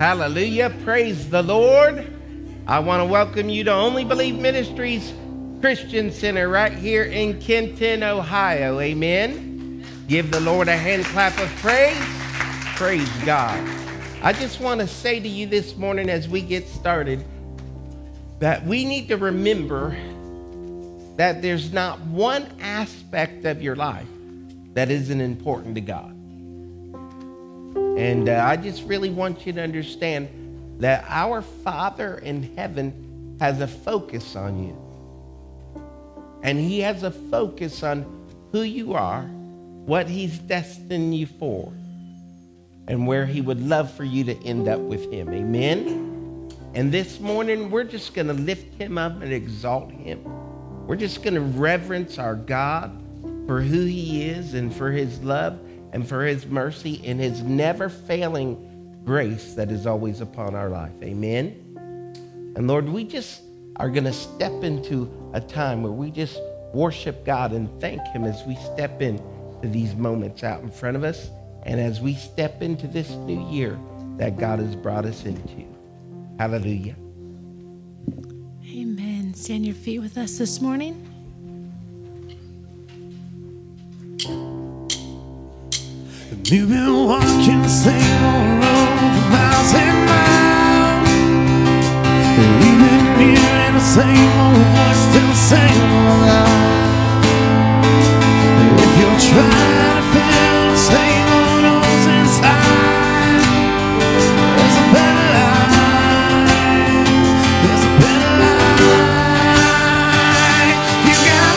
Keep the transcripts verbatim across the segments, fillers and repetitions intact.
Hallelujah. Praise the Lord. I want to welcome you to Only Believe Ministries Christian Center right here in Kenton, Ohio. Amen. Give the Lord a hand clap of praise. Praise God. I just want to say to you this morning as we get started that we need to remember that there's not one aspect of your life that isn't important to God. And uh, I just really want you to understand that our Father in heaven has a focus on you. And he has a focus on who you are, what he's destined you for, and where he would love for you to end up with him. Amen? And this morning, we're just going to lift him up and exalt him. We're just going to reverence our God for who he is and for his love and for his mercy and his never failing grace that is always upon our life. Amen. And Lord, we just are going to step into a time where we just worship God and thank him as we step into these moments out in front of us and as we step into this new year that God has brought us into. Hallelujah. Amen. Stand your feet with us this morning. You've been walking the same old road for miles and miles. You've been hearing the same old voice, still the same old lie. If you're trying to feel the same old noise inside, there's a better life. There's a better life. You got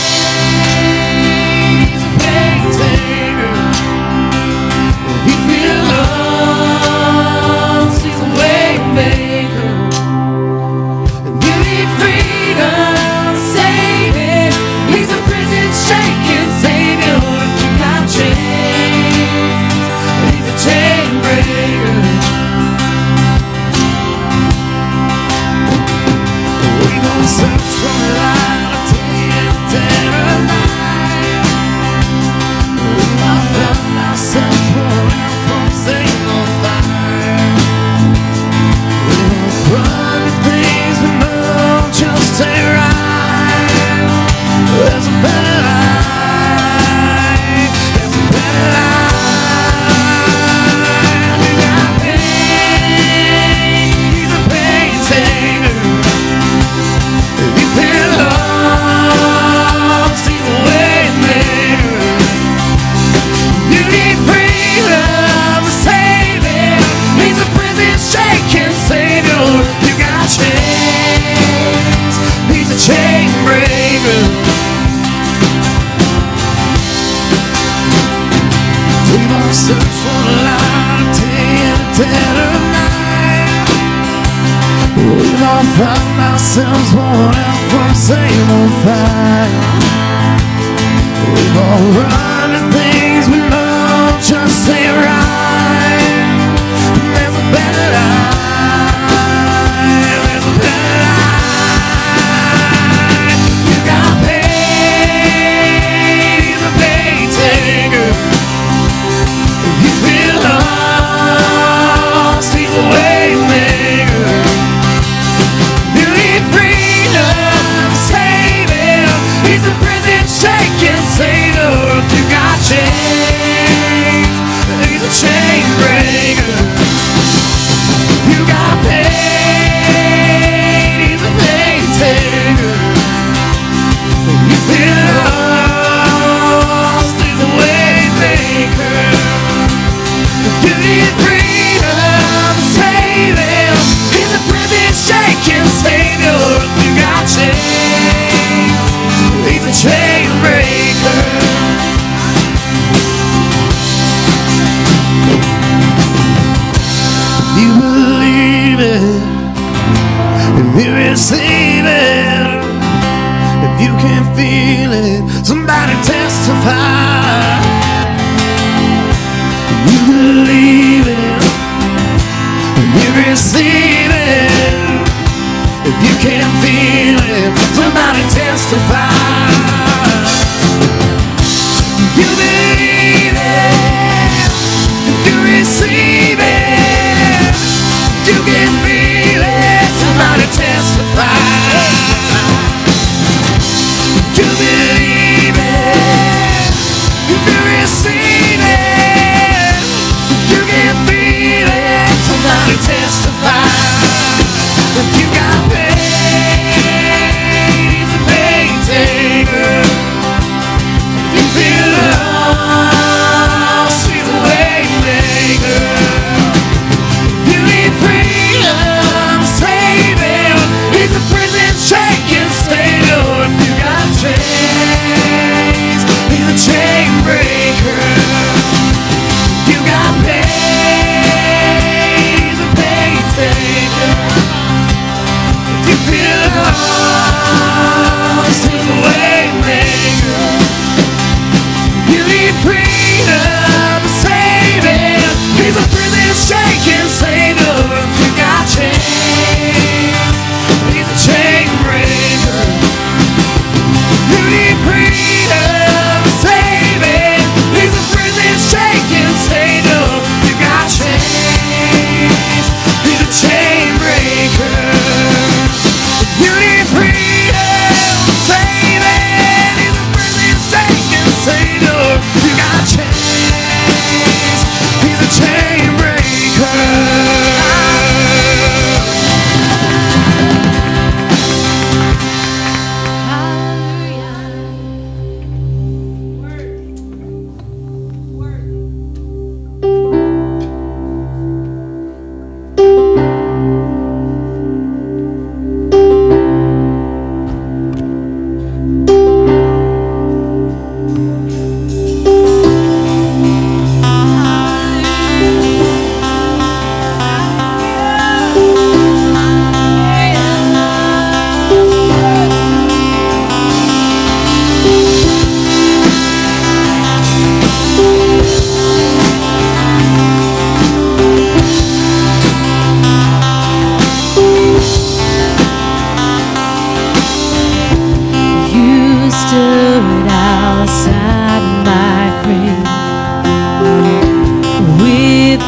faith, he's a pain taker. He belongs, he's a way maker. You need freedom, saving. He's a prison shaking savior. You got chains, he's a chain breaker. We gon' search for a light of day and dead of night. We all found ourselves falling from the same old fire. We don't run to things we know just ain't right. There's a better life. There's a better life. You got pain. He's a pain taker. He belongs. He's a way maker. You need freedom to save him. He's a prison shaking savior. You got chains. He's a chain breaker. We must search for the light of day and the dead of night. We've all found ourselves worn out from the same old fire. We've all run to things we know just ain't right. There's a better life. There's a better life. You got pain. He's a pain taker. You belong. He's a way maker. You need freedom, save him. He's a prison shaking savior. You got chains. He's a chain breaker. You got pain. He's a pain taker. You feel lost. He's a way maker. You need freedom, save him. He's a prison shaking savior. You got chains. He's a chain breaker. You believe it, if you receive it, if you can feel it, somebody testify. You believe it, if you receive it, if you can feel it, somebody testify. You believe it, if you receive it.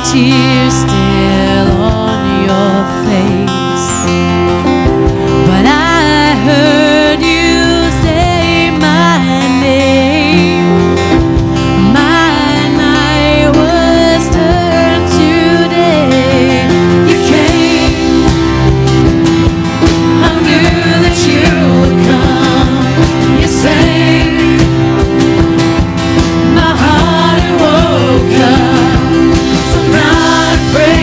tears still on your face, but I heard you say my name. My night was turned to day. You came, I knew that you would come. You sang, my heart woke up, so I'm not afraid.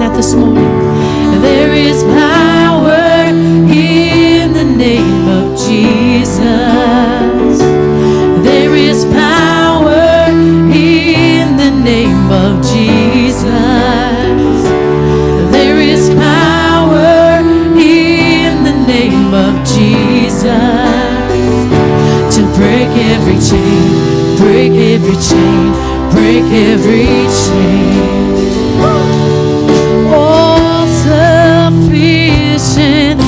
that this morning. There is power in the name of Jesus. There is power in the name of Jesus. There is power in the name of Jesus to break every chain, break every chain, break every chain. All sufficient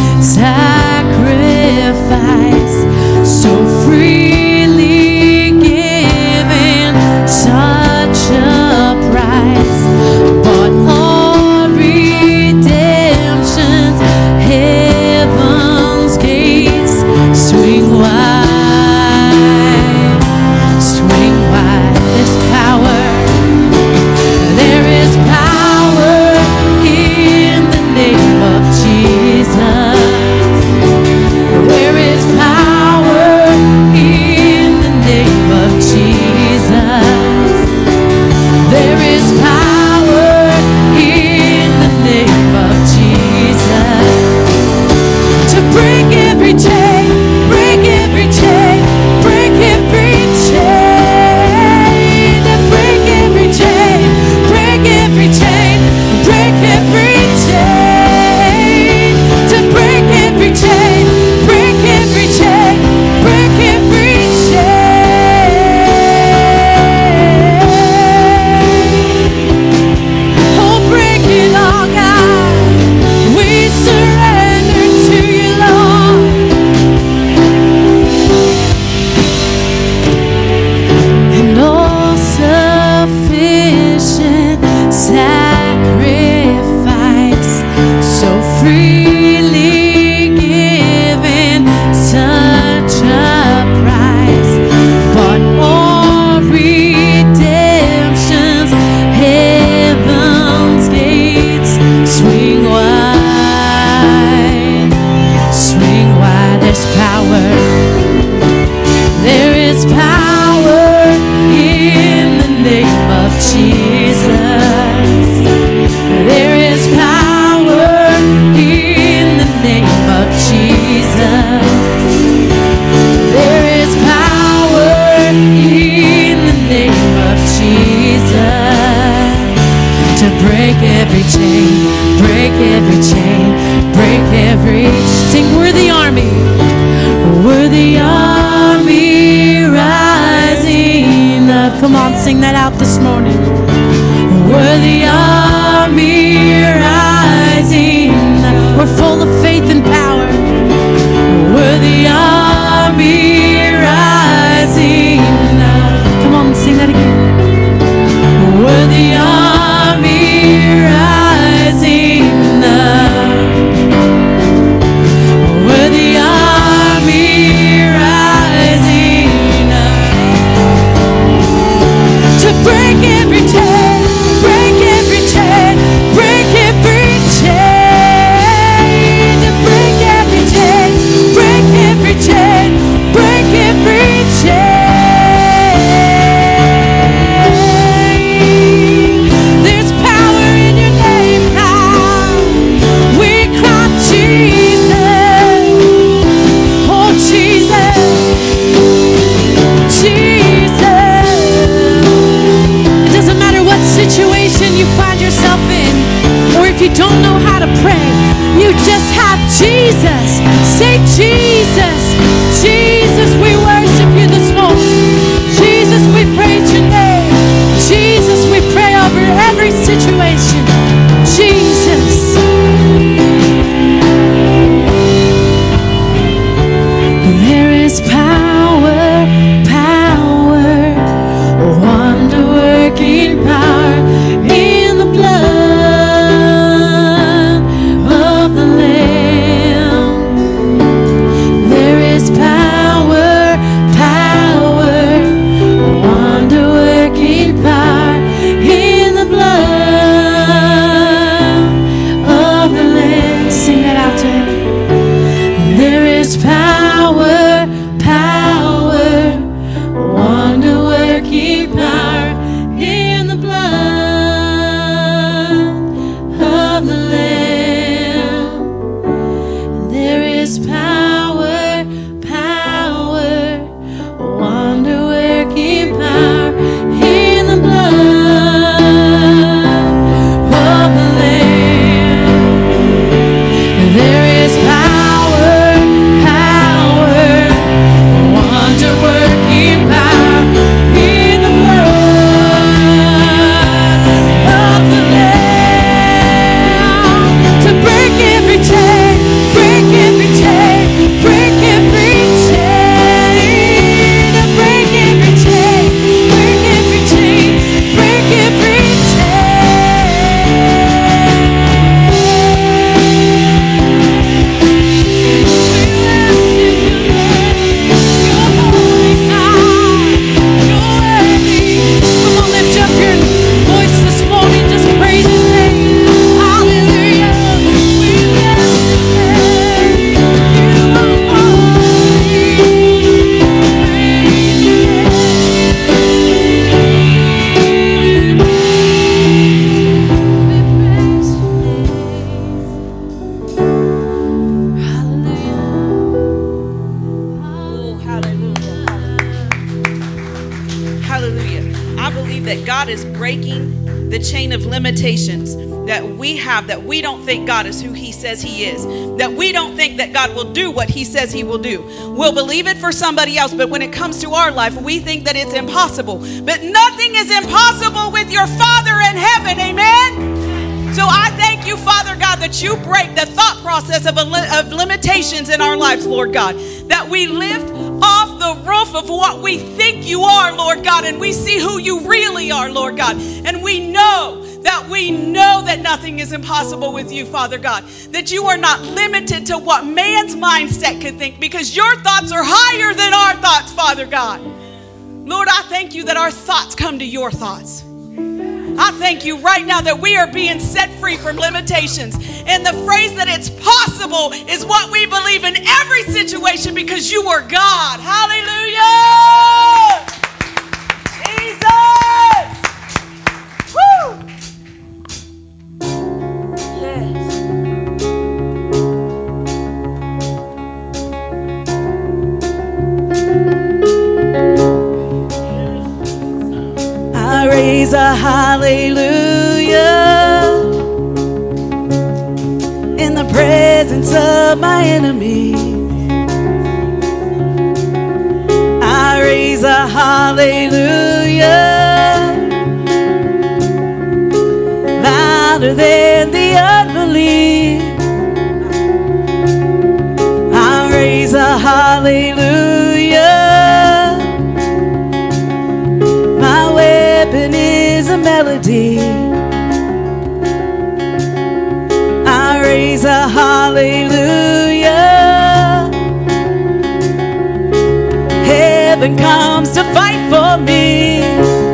sacrifice, so freely given, such a price, but all redemption's heaven's gates swing wide, swing wide. There's power, there is power in the name of Jesus. There is power in the name of Jesus. There is power in the name of Jesus to break every chain, break every chain, break every chain, to break every chain, break every chain, break every chain, to break every chain, break every chain, break every chain. Oh, break it all, God. We surrender to you, Lord. And all sufficient sacrifice, so freely given, such a price, but all redemption's heaven's gates swing wide, swing wide. There's power, there is power in the name of Jesus. There is power in the name of Jesus. There is power in the name of Jesus to break every chain, break every chain, break every. Sing, we're the army, we're the army rising up. Come on, sing that out this morning. We're the army rising up. We're full of faith and power. We're the army rising up. Come on, sing that again. We're the army rising up. We're the army rising up to break every chain, break every chain, break every chain, to break every chain, break every chain, break every chain. There's power in your name, God. We cry Jesus. Oh, Jesus. Jesus. It doesn't matter what situation you find yourself in, or if you don't know how to pray, you just have Jesus. Say, Jesus, Jesus, we worship you this morning. Jesus, we praise your name. Jesus, we pray over every situation. Jesus. There is power, power, wonder-working power in the blood of the Lamb. is breaking the chain of limitations that we have, that we don't think God is who he says he is, that we don't think that God will do what he says he will do. We'll believe it for somebody else, but when it comes to our life, we think that it's impossible. But nothing is impossible with your Father in heaven, amen? So I thank you, Father God, that you break the thought process of, a, of limitations in our lives, Lord God, that we lift off the roof of what we think you are, Lord God, and we see who you really are, Lord God, and we know that we know that nothing is impossible with you, Father God, that you are not limited to what man's mindset could think, because your thoughts are higher than our thoughts, Father God. Lord, I thank you that our thoughts come to your thoughts. I thank you right now that we are being set free from limitations. And the phrase that it's possible is what we believe in every situation, because you are God. Hallelujah! Jesus! Woo! Yes. I raise a hallelujah in the presence of my enemy. I raise a hallelujah louder than the unbelief. I raise a hallelujah. My weapon is a melody. I raise a hallelujah. Heaven comes to fight for me.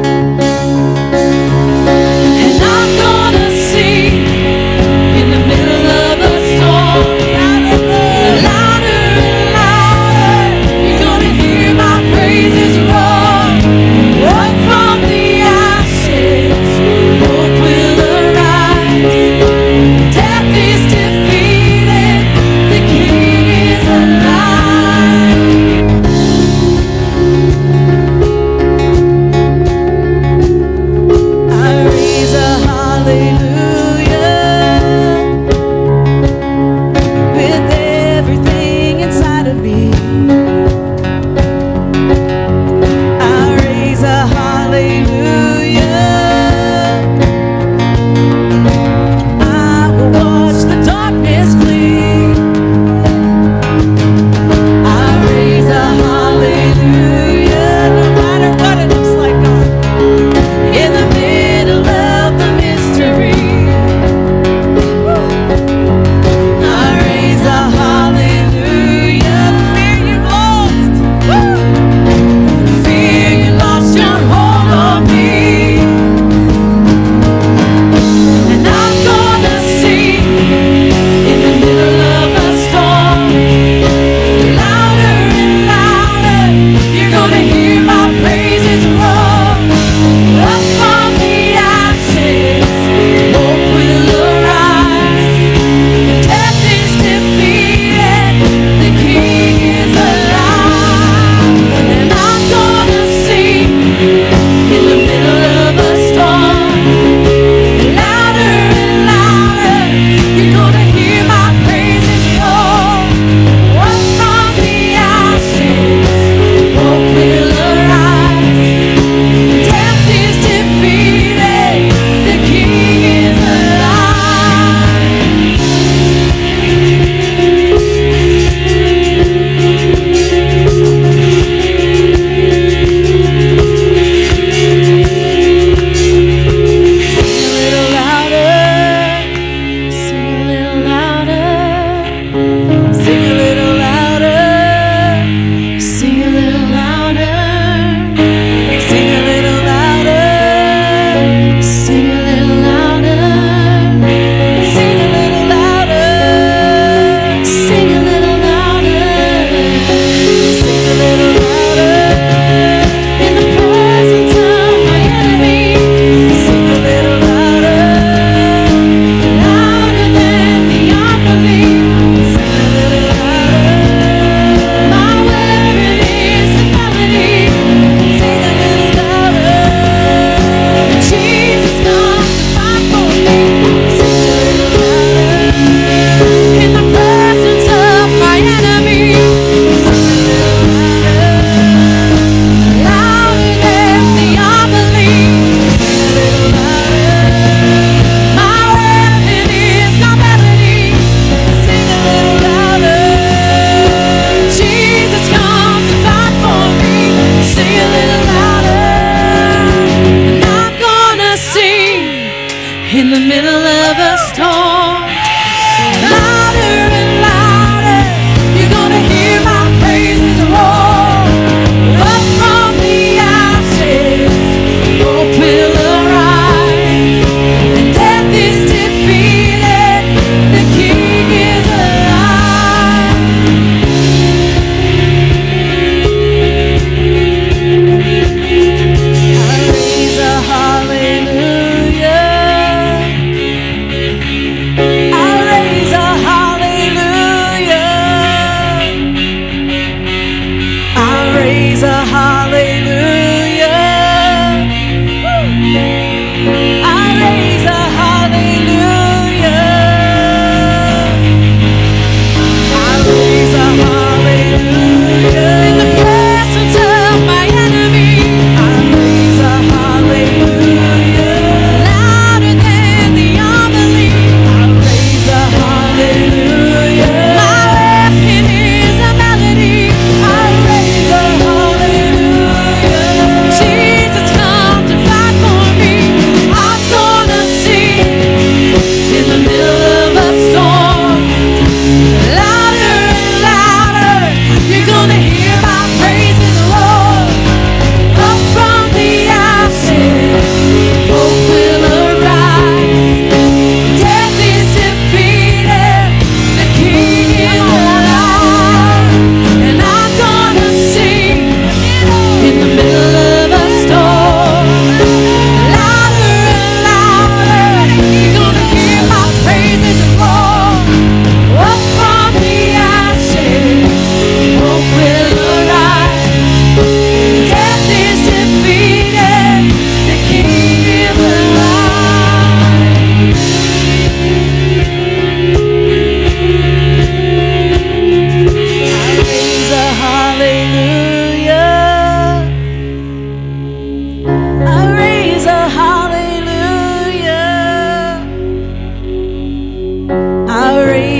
And I'm gonna sing in the middle of a storm. Louder and louder, you're gonna hear my praises roar. Up from the ashes, hope will arise. Death is defeated, the King is alive.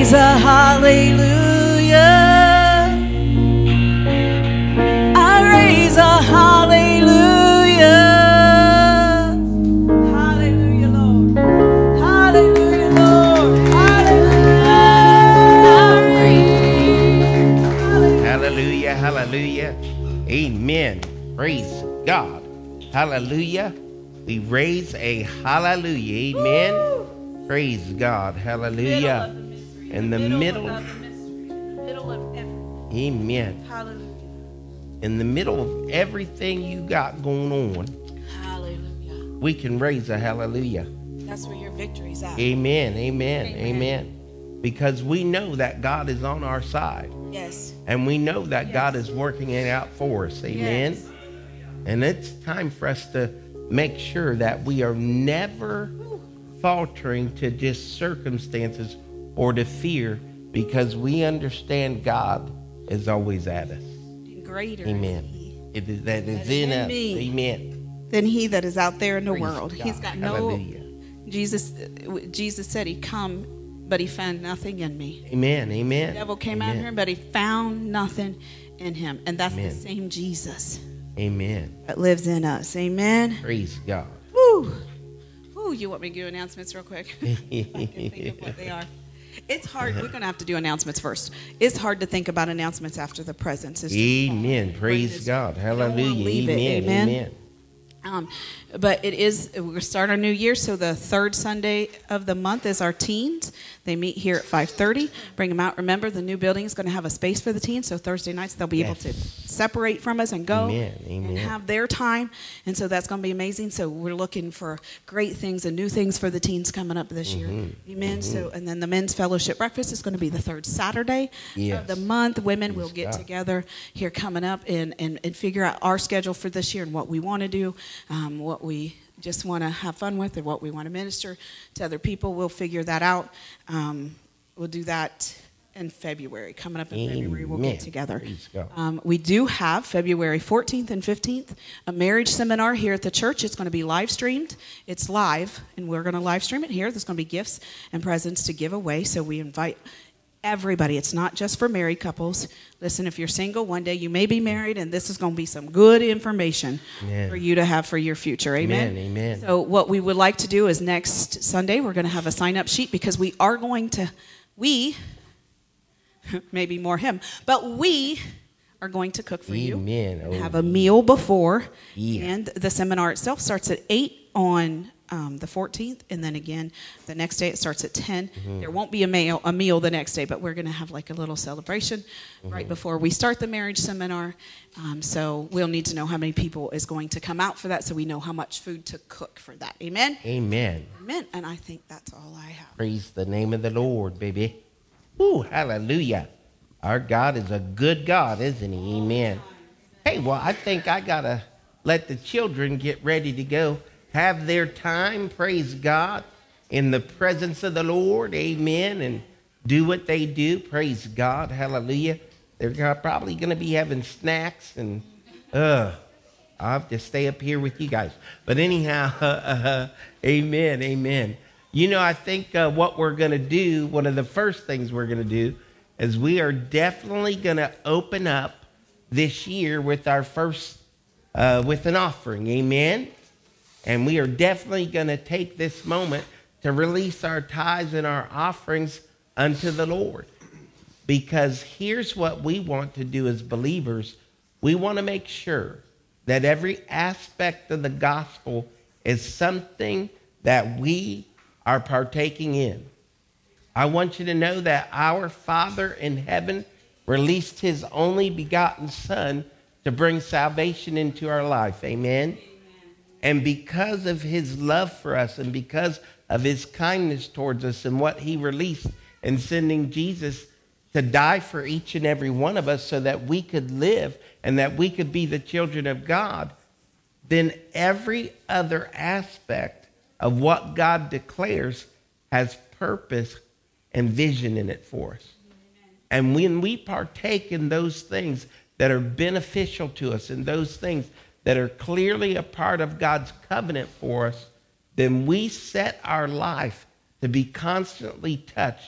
raise a hallelujah. I raise a hallelujah. Hallelujah, Lord. Hallelujah, Lord. Hallelujah. Hallelujah, hallelujah. Amen. Praise God. Hallelujah. We raise a hallelujah. Amen. Woo. Praise God. Hallelujah. In the middle. of the mystery, the middle of everything. Amen. Hallelujah. In the middle of everything you got going on, Hallelujah. we can raise a hallelujah. That's where your victory's at. Amen. Amen. Amen. Amen. Because we know that God is on our side. Yes. And we know that Yes. God is working it out for us. Amen. Yes. And it's time for us to make sure that we are never faltering to just circumstances or to fear, because we understand God is always at us. Greater Amen. is he It is that is is in in us. me. Amen. than he that is out there in the Praise world. God. He's got no. Hallelujah. Jesus. Jesus said he come, but he found nothing in me. Amen. Amen. The devil came Amen. out here, but he found nothing in him, and that's Amen. the same Jesus Amen. that lives in us. Amen. Praise God. Woo. Woo. You want me to do announcements real quick? I can think of what they are. It's hard. We're going to have to do announcements first. It's hard to think about announcements after the presence. It's just Amen. Praise Greatness. God. You don't wanna Hallelujah. leave it. Amen. Amen. Amen. Um, but it is, we're going to start our new year. So the third Sunday of the month is our teens. They meet here at five thirty. Bring them out. Remember, the new building is going to have a space for the teens. So Thursday nights, they'll be able Yes. to separate from us and go Amen. Amen. and have their time. And so that's going to be amazing. So we're looking for great things and new things for the teens coming up this year. Mm-hmm. Amen. So, and then the men's fellowship breakfast is going to be the third Saturday Yes. of the month. Women Praise will get God. together here coming up and, and, and figure out our schedule for this year and what we want to do, um, what we just want to have fun with, or what we want to minister to other people. We'll figure that out. Um, we'll do that in February. Coming up in February, we'll Amen. get together. Praise God. Um, we do have February fourteenth and fifteenth a marriage seminar here at the church. It's going to be live streamed. It's live, and we're going to live stream it here. There's going to be gifts and presents to give away, so we invite everybody. It's not just for married couples. Listen, if you're single, one day you may be married, and this is going to be some good information Amen. for you to have for your future. Amen? Amen, amen. So what we would like to do is next Sunday, we're going to have a sign-up sheet, because we are going to, we, maybe more him, but we are going to cook for you. Amen. And Oh. have a meal before. Yeah. And the seminar itself starts at eight on um, the fourteenth, and then again the next day it starts at ten. Mm-hmm. There won't be a meal, a meal the next day, but we're going to have like a little celebration Mm-hmm. right before we start the marriage seminar. Um, so we'll need to know how many people is going to come out for that, so we know how much food to cook for that. Amen? Amen. Amen. And I think that's all I have. Praise the name of the Lord, baby. Ooh, hallelujah. Our God is a good God, isn't he? Amen. Hey, well, I think I got to let the children get ready to go have their time, praise God, in the presence of the Lord. Amen. And do what they do. Praise God. Hallelujah. They're probably going to be having snacks, and uh, I'll have to stay up here with you guys. But anyhow, uh, uh, amen, amen. You know, I think uh, what we're going to do, one of the first things we're going to do is we are definitely going to open up this year with our first, uh, with an offering. Amen. And we are definitely going to take this moment to release our tithes and our offerings unto the Lord. Because here's what we want to do as believers. We want to make sure that every aspect of the gospel is something that we are partaking in. I want you to know that our Father in heaven released his only begotten Son to bring salvation into our life. Amen. And because of his love for us, and because of his kindness towards us, and what he released in sending Jesus to die for each and every one of us so that we could live and that we could be the children of God, then every other aspect of what God declares has purpose and vision in it for us. And when we partake in those things that are beneficial to us, and those things that are clearly a part of God's covenant for us, then we set our life to be constantly touched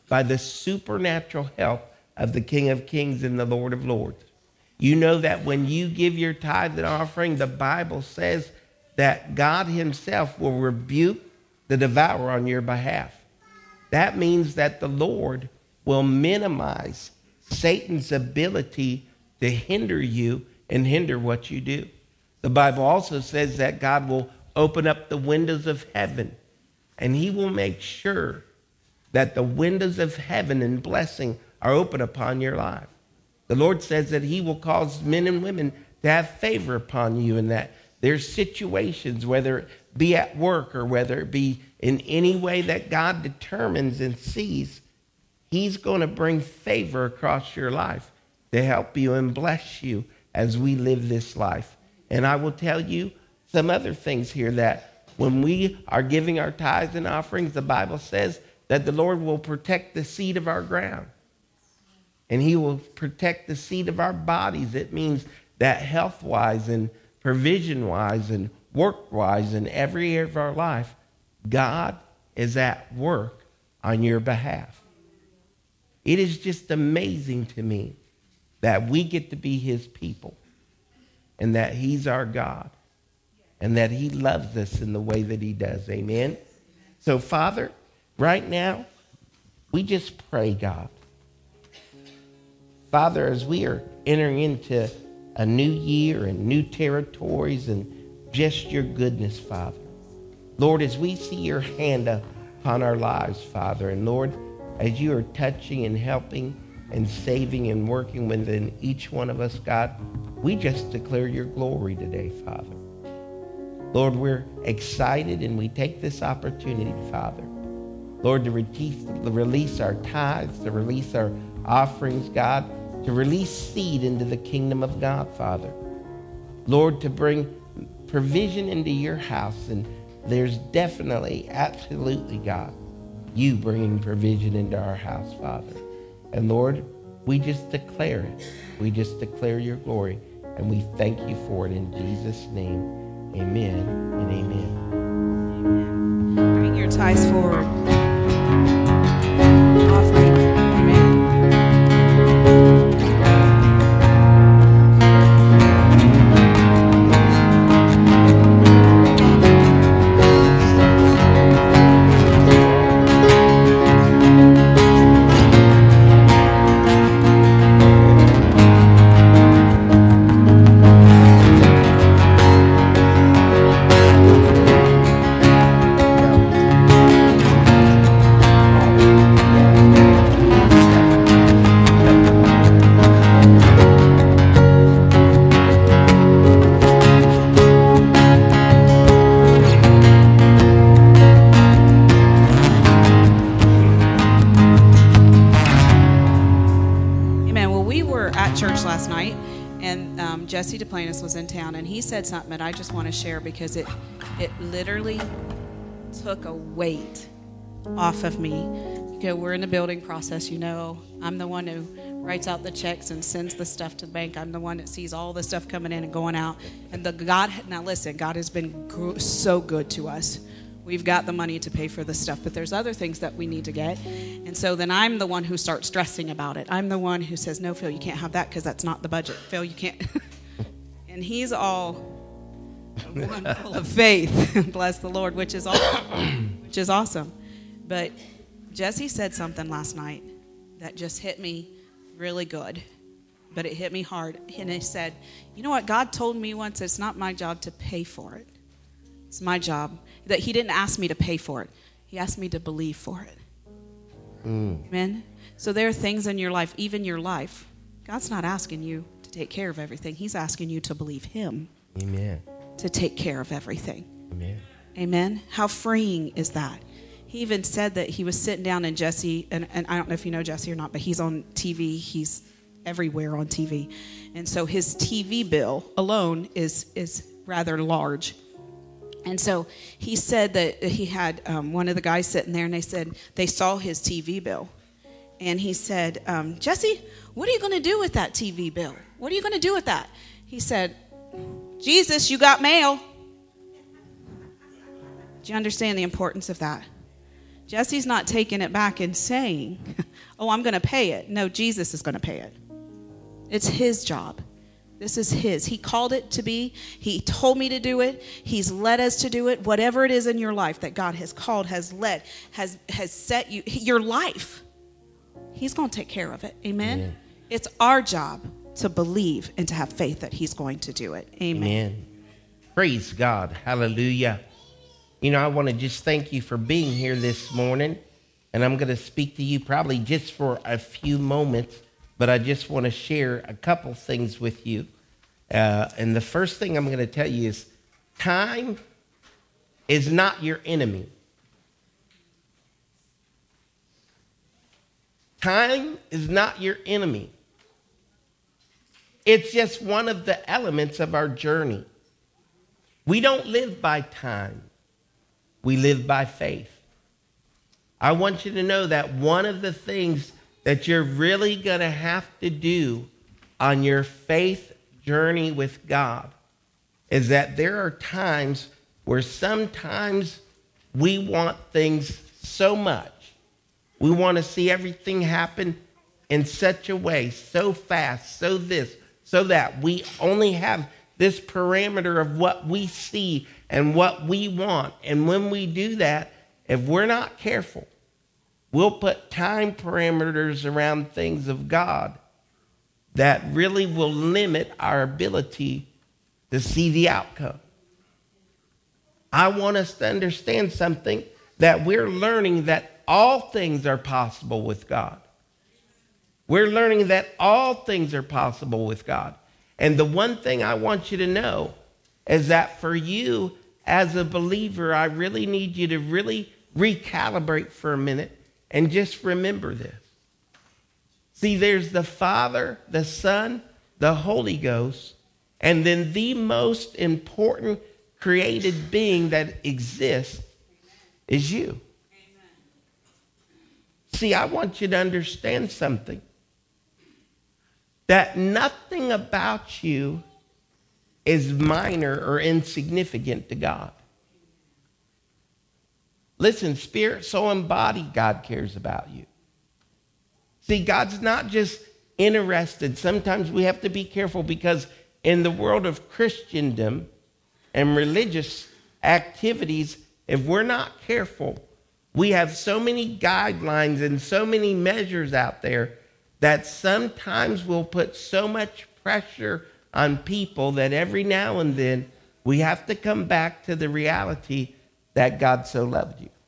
by the supernatural help of the King of Kings and the Lord of Lords. You know that when you give your tithe and offering, the Bible says that God himself will rebuke the devourer on your behalf. That means that the Lord will minimize Satan's ability to hinder you and hinder what you do. The Bible also says that God will open up the windows of heaven, and he will make sure that the windows of heaven and blessing are open upon your life. The Lord says that he will cause men and women to have favor upon you, and that there's situations, whether it be at work or whether it be in any way that God determines and sees, he's going to bring favor across your life to help you and bless you as we live this life. And I will tell you some other things here, that when we are giving our tithes and offerings, the Bible says that the Lord will protect the seed of our ground. And he will protect the seed of our bodies. It means that health-wise and provision-wise and work-wise in every area of our life, God is at work on your behalf. It is just amazing to me that we get to be his people, and that he's our God, and that he loves us in the way that he does. Amen? So, Father, right now, we just pray, God. Father, as we are entering into a new year and new territories and just your goodness, Father. Lord, as we see your hand upon our lives, Father, and Lord, as you are touching and helping and saving and working within each one of us, God, we just declare your glory today, Father. Lord, we're excited, and we take this opportunity, Father, Lord, to release our tithes, to release our offerings, God, to release seed into the kingdom of God, Father. Lord, to bring provision into your house. And there's definitely, absolutely, God, you bringing provision into our house, Father. And Lord, we just declare it. We just declare your glory. And we thank you for it in Jesus' name. Amen and amen. Bring your tithes forward. Offering. Amen. Jesse Duplantis was in town, and he said something that I just want to share because it it literally took a weight off of me. You know, we're in the building process, you know. I'm the one who writes out the checks and sends the stuff to the bank. I'm the one that sees all the stuff coming in and going out. And the God, now listen, God has been gr- so good to us. We've got the money to pay for the stuff, but there's other things that we need to get. And so then I'm the one who starts stressing about it. I'm the one who says, no, Phil, you can't have that because that's not the budget. Phil, you can't. And he's all one full of faith, bless the Lord, which is awesome, which is awesome. But Jesse said something last night that just hit me really good, but it hit me hard. And he said, you know what? God told me once, it's not my job to pay for it. It's my job. That he didn't ask me to pay for it. He asked me to believe for it. Mm. Amen? So there are things in your life, even your life, God's not asking you to take care of everything. He's asking you to believe him. Amen. To take care of everything. Amen. Amen? How freeing is that? He even said that he was sitting down and Jesse, and, and I don't know if you know Jesse or not, but he's on T V. He's everywhere on T V. And so his T V bill alone is is rather large. And so he said that he had um, one of the guys sitting there, and they said they saw his T V bill. And he said, um, Jesse, what are you going to do with that T V bill? What are you going to do with that? He said, Jesus, you got mail. Do you understand the importance of that? Jesse's not taking it back and saying, oh, I'm going to pay it. No, Jesus is going to pay it. It's his job. This is his. He called it to be. He told me to do it. He's led us to do it. Whatever it is in your life that God has called, has led, has, has set you, your life, he's going to take care of it. Amen? Amen. It's our job to believe and to have faith that he's going to do it. Amen. Amen. Praise God. Hallelujah. You know, I want to just thank you for being here this morning. And I'm going to speak to you probably just for a few moments, but I just want to share a couple things with you. Uh, and the first thing I'm going to tell you is time is not your enemy. Time is not your enemy. It's just one of the elements of our journey. We don't live by time. We live by faith. I want you to know that one of the things that you're really going to have to do on your faith journey with God is that there are times where sometimes we want things so much. We want to see everything happen in such a way, so fast, so this, so that. We only have this parameter of what we see and what we want. And when we do that, if we're not careful, we'll put time parameters around things of God that really will limit our ability to see the outcome. I want us to understand something, that we're learning that all things are possible with God. We're learning that all things are possible with God. And the one thing I want you to know is that for you as a believer, I really need you to really recalibrate for a minute and just remember this. See, there's the Father, the Son, the Holy Ghost, and then the most important created being that exists is you. Amen. See, I want you to understand something. That nothing about you is minor or insignificant to God. Listen, spirit, soul, and body, God cares about you. See, God's not just interested. Sometimes we have to be careful because in the world of Christendom and religious activities, if we're not careful, we have so many guidelines and so many measures out there that sometimes will put so much pressure on people that every now and then we have to come back to the reality that God so loved you.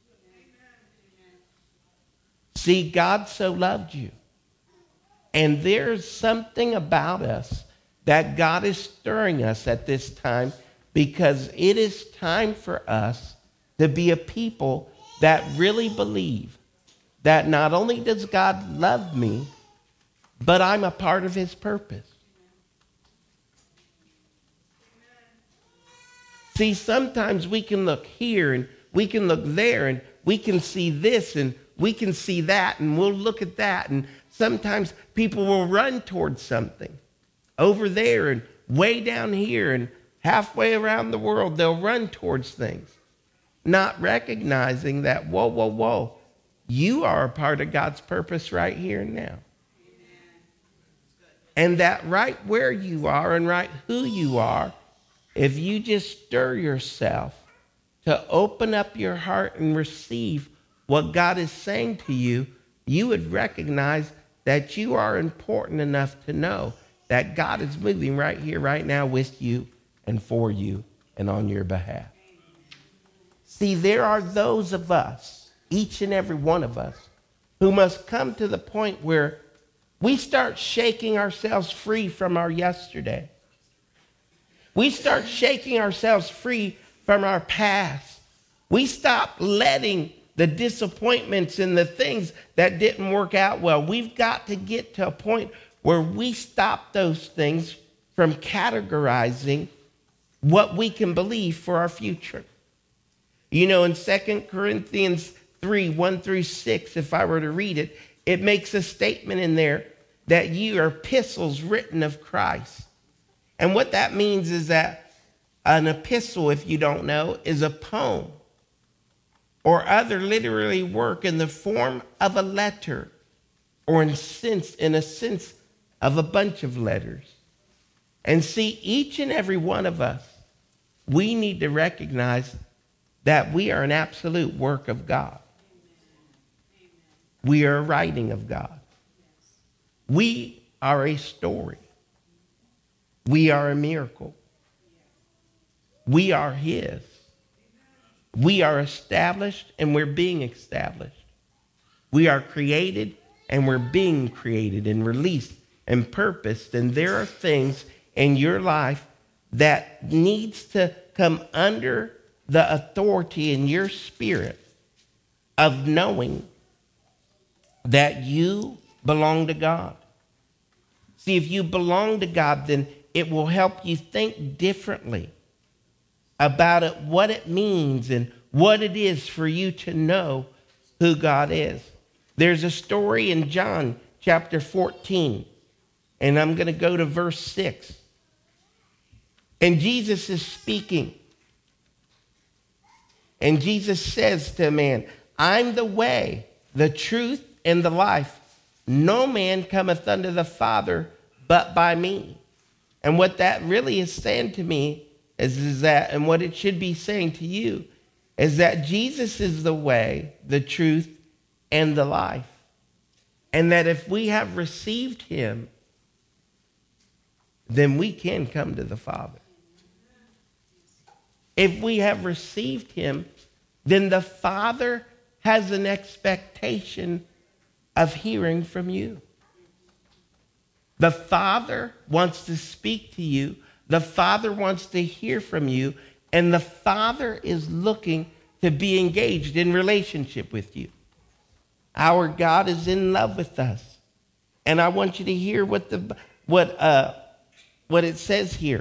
See, God so loved you. And there's something about us that God is stirring us at this time, because it is time for us to be a people that really believe that not only does God love me, but I'm a part of his purpose. See, sometimes we can look here and we can look there and we can see this and we can see that and we'll look at that. And sometimes people will run towards something over there and way down here and halfway around the world. They'll run towards things, not recognizing that, whoa, whoa, whoa, you are a part of God's purpose right here and now. And that right where you are and right who you are, if you just stir yourself to open up your heart and receive what God is saying to you, you would recognize that you are important enough to know that God is moving right here, right now with you and for you and on your behalf. See, there are those of us, each and every one of us, who must come to the point where we start shaking ourselves free from our yesterday. We start shaking ourselves free from our past. We stop letting the disappointments and the things that didn't work out well. We've got to get to a point where we stop those things from categorizing what we can believe for our future. You know, in Second Corinthians three, one through six, if I were to read it, it makes a statement in there that you are epistles written of Christ. And what that means is that an epistle, if you don't know, is a poem. or other literary work in the form of a letter, or in sense, in a sense of a bunch of letters. And see, each and every one of us, we need to recognize that we are an absolute work of God. We are a writing of God. We are a story. We are a miracle. We are His. We are established and we're being established. We are created and we're being created and released and purposed. And there are things in your life that needs to come under the authority in your spirit of knowing that you belong to God. See, if you belong to God, then it will help you think differently about it, what it means and what it is for you to know who God is. There's a story in John chapter fourteen, and I'm going to go to verse six. And Jesus is speaking. And Jesus says to a man, I'm the way, the truth, and the life. No man cometh unto the Father but by me. And what that really is saying to me is, is that, and what it should be saying to you, is that Jesus is the way, the truth, and the life. And that if we have received Him, then we can come to the Father. If we have received Him, then the Father has an expectation of hearing from you. The Father wants to speak to you. The Father wants to hear from you. And the Father is looking to be engaged in relationship with you. Our God is in love with us. And I want you to hear what the what uh what it says here.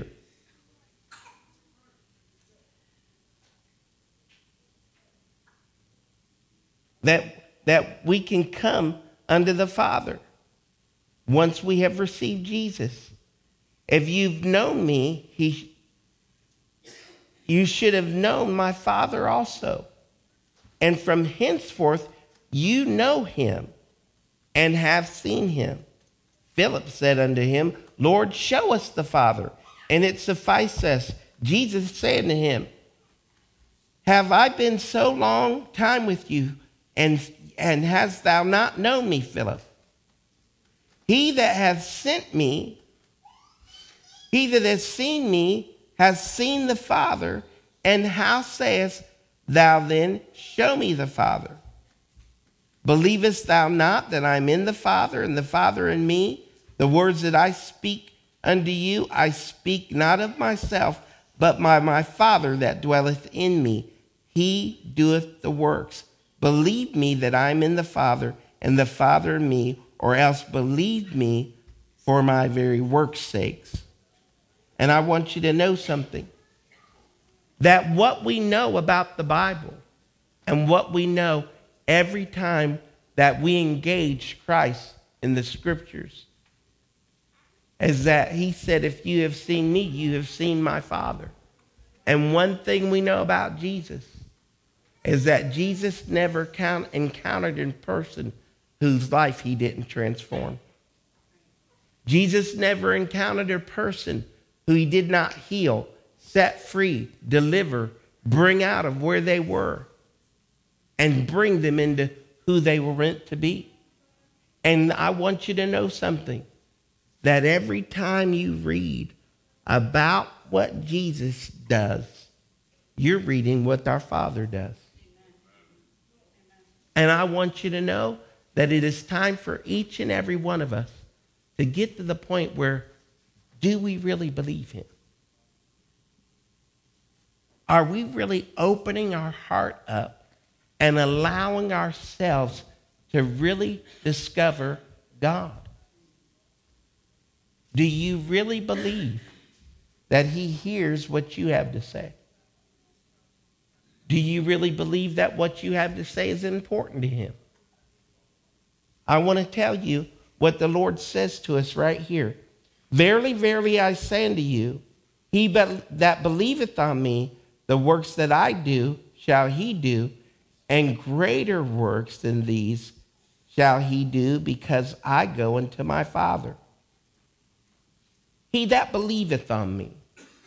That that we can come unto the Father once we have received Jesus. If you've known me, he you should have known my Father also. And from henceforth you know him and have seen him. Philip said unto him, Lord, show us the Father, and it sufficeth us. Jesus said to him, have I been so long time with you, and, and hast thou not known me, Philip? He that hath sent me, he that has seen me, has seen the Father. And how sayest thou then, show me the Father? Believest thou not that I am in the Father, and the Father in me? The words that I speak unto you, I speak not of myself, but by my Father that dwelleth in me. He doeth the works. Believe me that I am in the Father, and the Father in me, or else believe me for my very works' sakes. And I want you to know something. That what we know about the Bible, and what we know every time that we engage Christ in the Scriptures, is that he said, if you have seen me, you have seen my Father. And one thing we know about Jesus is that Jesus never count, encountered a person whose life he didn't transform. Jesus never encountered a person who he did not heal, set free, deliver, bring out of where they were, and bring them into who they were meant to be. And I want you to know something, that every time you read about what Jesus does, you're reading what our Father does. And I want you to know that it is time for each and every one of us to get to the point where, do we really believe him? Are we really opening our heart up and allowing ourselves to really discover God? Do you really believe that he hears what you have to say? Do you really believe that what you have to say is important to him? I want to tell you what the Lord says to us right here. Verily, verily, I say unto you, he that believeth on me, the works that I do shall he do, and greater works than these shall he do, because I go unto my Father. He that believeth on me,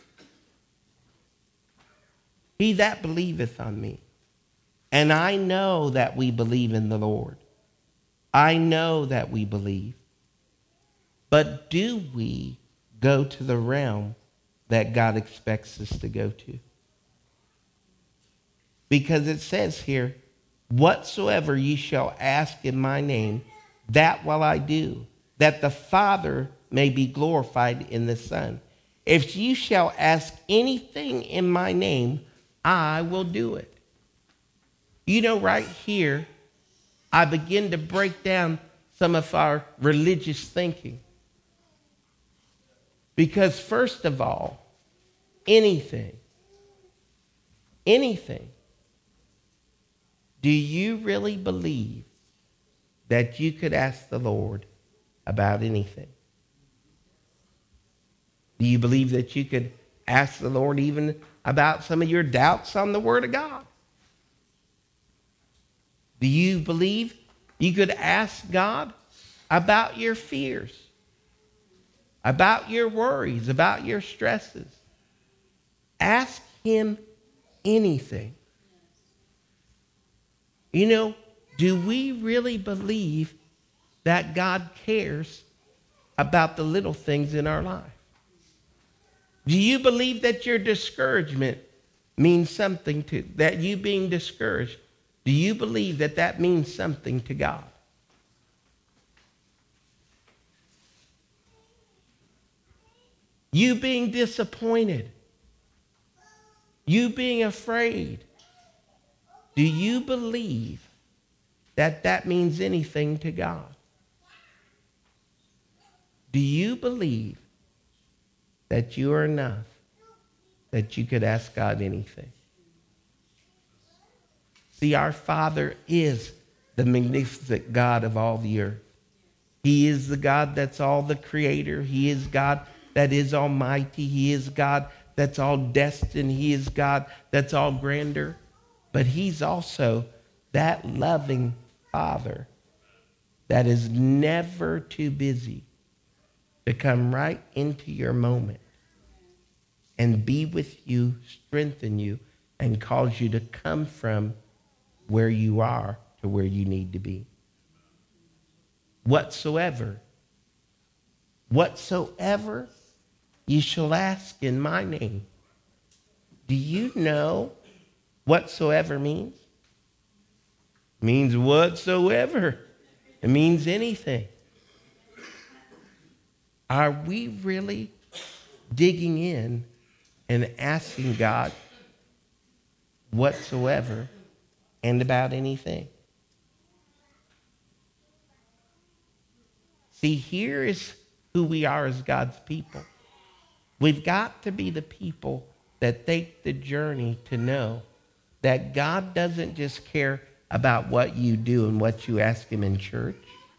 he that believeth on me. And I know that we believe in the Lord. I know that we believe. But do we go to the realm that God expects us to go to? Because it says here, whatsoever ye shall ask in my name, that will I do, that the Father may be glorified in the Son. If you shall ask anything in my name, I will do it. You know, right here, I begin to break down some of our religious thinking. Because first of all, anything, anything, do you really believe that you could ask the Lord about anything? Do you believe that you could ask the Lord even about some of your doubts on the Word of God? Do you believe you could ask God about your fears, about your worries, about your stresses? Ask him anything. You know, do we really believe that God cares about the little things in our life? Do you believe that your discouragement means something to, that you being discouraged, do you believe that that means something to God? You being disappointed, you being afraid, do you believe that that means anything to God? Do you believe that you are enough, that you could ask God anything? See, our Father is the magnificent God of all the earth. He is the God that's all the creator. He is God that is almighty. He is God that's all destined. He is God that's all grandeur. But he's also that loving Father that is never too busy to come right into your moment and be with you, strengthen you, and cause you to come from where you are to where you need to be. Whatsoever, whatsoever ye shall ask in my name. Do you know whatsoever means? It means whatsoever. It means anything. Are we really digging in and asking God whatsoever and about anything? See, here is who we are as God's people. We've got to be the people that take the journey to know that God doesn't just care about what you do and what you ask him in church.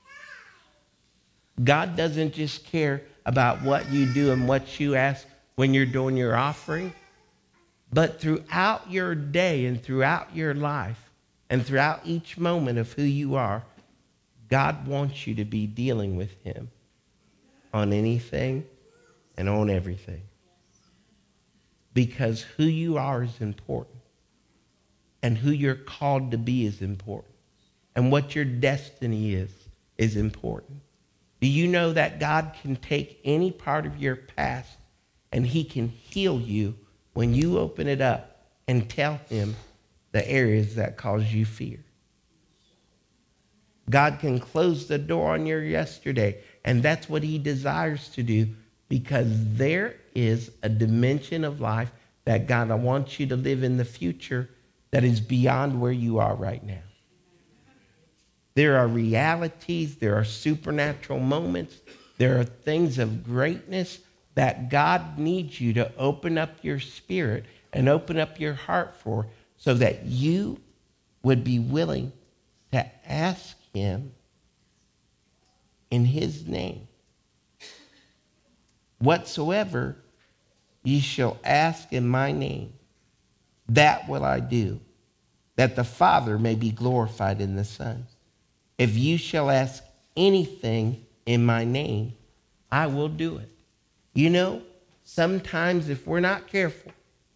God doesn't just care about what you do and what you ask when you're doing your offering. But throughout your day and throughout your life and throughout each moment of who you are, God wants you to be dealing with him on anything and on everything. Because who you are is important. And who you're called to be is important. And what your destiny is, is important. Do you know that God can take any part of your past and he can heal you when you open it up and tell him the areas that cause you fear? God can close the door on your yesterday, and that's what he desires to do, because there is a dimension of life that God wants you to live in the future that is beyond where you are right now. There are realities, there are supernatural moments, there are things of greatness that God needs you to open up your spirit and open up your heart for, so that you would be willing to ask him in his name. Whatsoever ye shall ask in my name, that will I do, that the Father may be glorified in the Son. If you shall ask anything in my name, I will do it. You know, sometimes if we're not careful,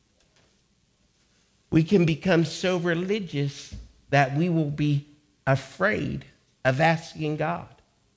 we can become so religious that we will be afraid of asking God.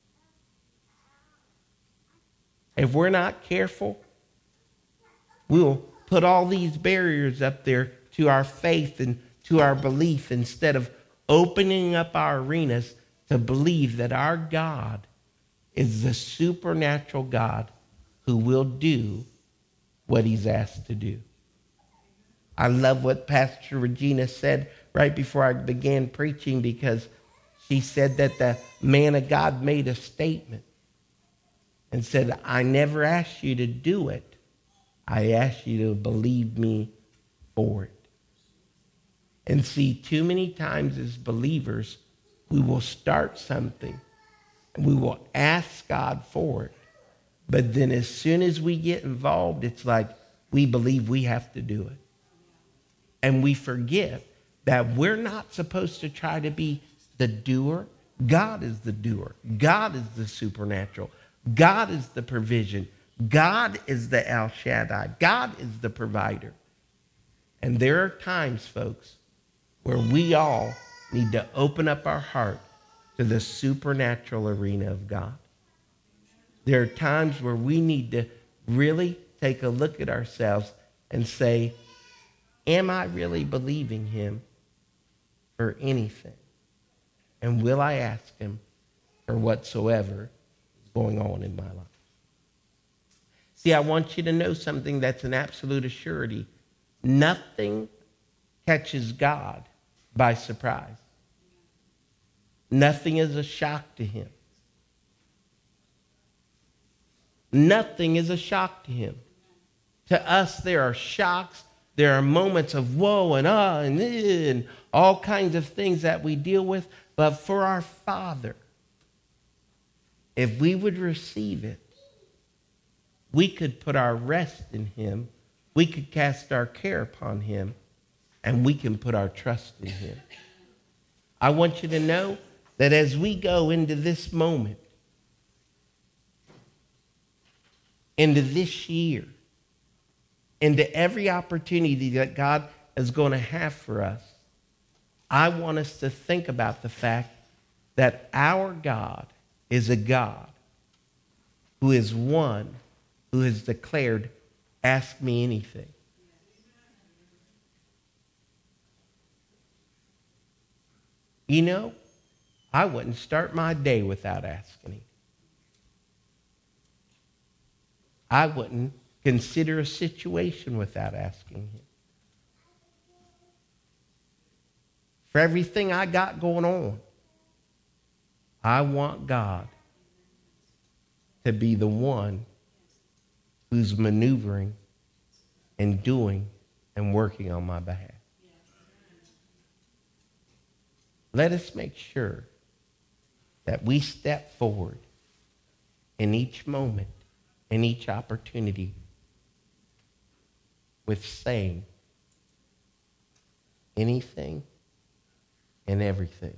If we're not careful, we'll put all these barriers up there to our faith and to our belief instead of opening up our arenas to believe that our God is the supernatural God who will do what he's asked to do. I love what Pastor Regina said right before I began preaching, because she said that the man of God made a statement and said, I never asked you to do it. I asked you to believe me for it. And see, too many times as believers, we will start something and we will ask God for it. But then as soon as we get involved, it's like we believe we have to do it. And we forget that we're not supposed to try to be the doer. God is the doer. God is the supernatural. God is the provision. God is the El Shaddai. God is the provider. And there are times, folks, where we all need to open up our heart to the supernatural arena of God. There are times where we need to really take a look at ourselves and say, am I really believing him for anything? And will I ask him for whatsoever is going on in my life? See, I want you to know something that's an absolute assurity. Nothing catches God by surprise. Nothing is a shock to him. Nothing is a shock to him. To us, there are shocks. There are moments of whoa and ah and, eh, and all kinds of things that we deal with. But for our Father, if we would receive it, we could put our rest in him. We could cast our care upon him. And we can put our trust in him. I want you to know that as we go into this moment, into this year, into every opportunity that God is going to have for us, I want us to think about the fact that our God is a God who is one who has declared, ask me anything. You know, I wouldn't start my day without asking him. I wouldn't consider a situation without asking him. For everything I got going on, I want God to be the one who's maneuvering and doing and working on my behalf. Let us make sure that we step forward in each moment, in each opportunity, with saying anything and everything.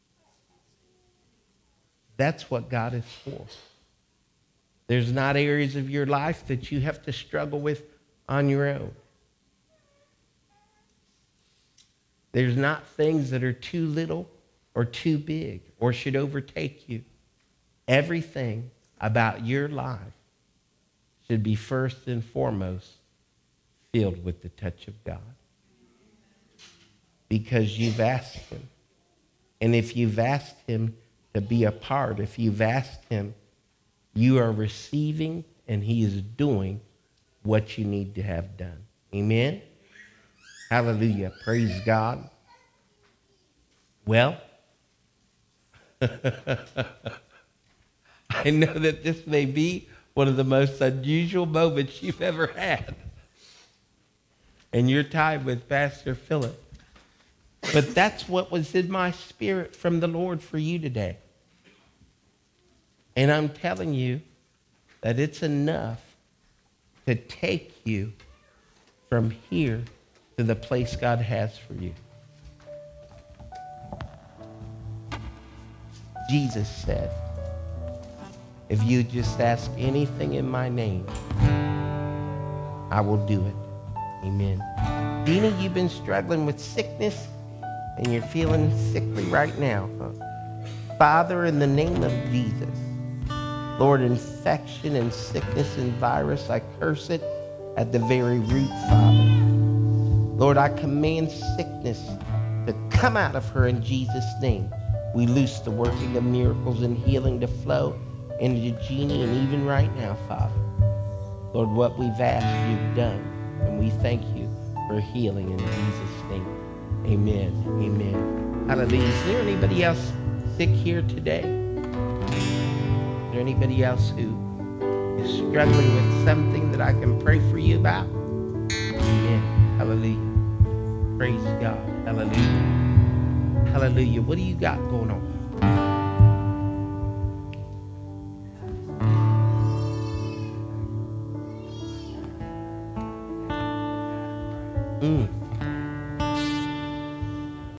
That's what God is for. There's not areas of your life that you have to struggle with on your own. There's not things that are too little or too big or should overtake you. Everything about your life should be first and foremost filled with the touch of God. Because you've asked him. And if you've asked him to be a part, if you've asked him, you are receiving and he is doing what you need to have done. Amen? Hallelujah. Praise God. Well, I know that this may be one of the most unusual moments you've ever had in your time with Pastor Philip. But that's what was in my spirit from the Lord for you today. And I'm telling you that it's enough to take you from here to the place God has for you. Jesus said, if you just ask anything in my name, I will do it. Amen. Dina, you've been struggling with sickness and you're feeling sickly right now. Huh? Father, in the name of Jesus, Lord, infection and sickness and virus, I curse it at the very root, Father. Lord, I command sickness to come out of her in Jesus' name. We loose the working of miracles and healing to flow into Jeannie, and even right now, Father. Lord, what we've asked, you've done, and we thank you for healing in Jesus' name. Amen. Amen. Hallelujah. Is there anybody else sick here today? Is there anybody else who is struggling with something that I can pray for you about? Amen. Hallelujah. Praise God. Hallelujah. Hallelujah. What do you got going on? Mm.